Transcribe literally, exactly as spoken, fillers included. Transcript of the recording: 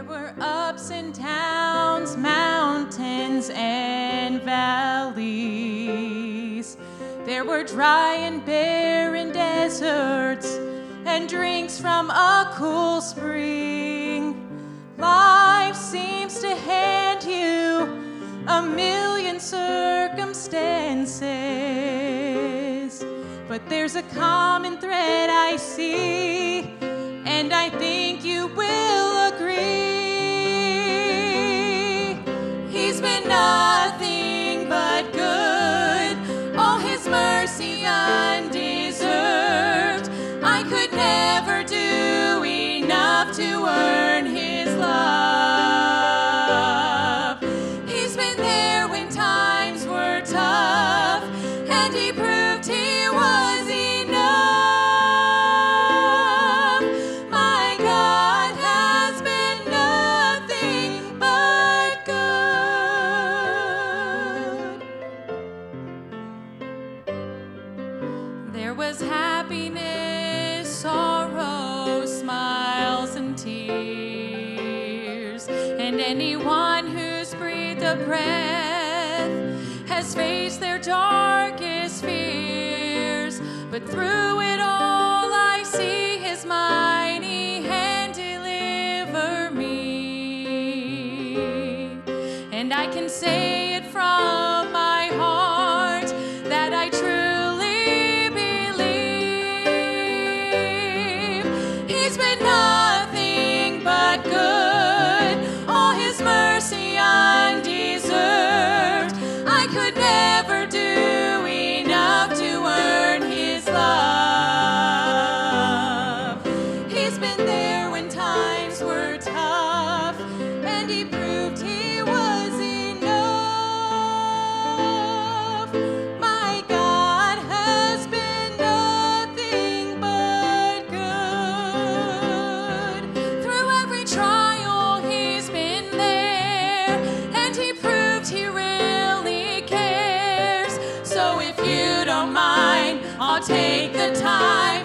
There were ups and downs, mountains and valleys. There were dry and barren deserts and drinks from a cool spring. Life seems to hand you a million circumstances, but there's a common thread I see, and I think you will agree. He's been nothing but good, all his mercies undeserved. I could never do enough to earn his love. He's been there when times were tough, and he proved he was enough. My God has been nothing but good. There was happiness, sorrow, smiles, and tears, and anyone who's breathed a breath has faced their darkest fears. But through it all, I see his mighty hand deliver me, and I can say it from my heart that I truly believe. He's been nothing but good, all his mercy undeserved. I could never do enough to earn his love. He's been there when times were tough, and he proved he was enough. My God has been nothing but good. Through every trial, he's been there, and he proved he really cares. So if you don't mind, I'll take the time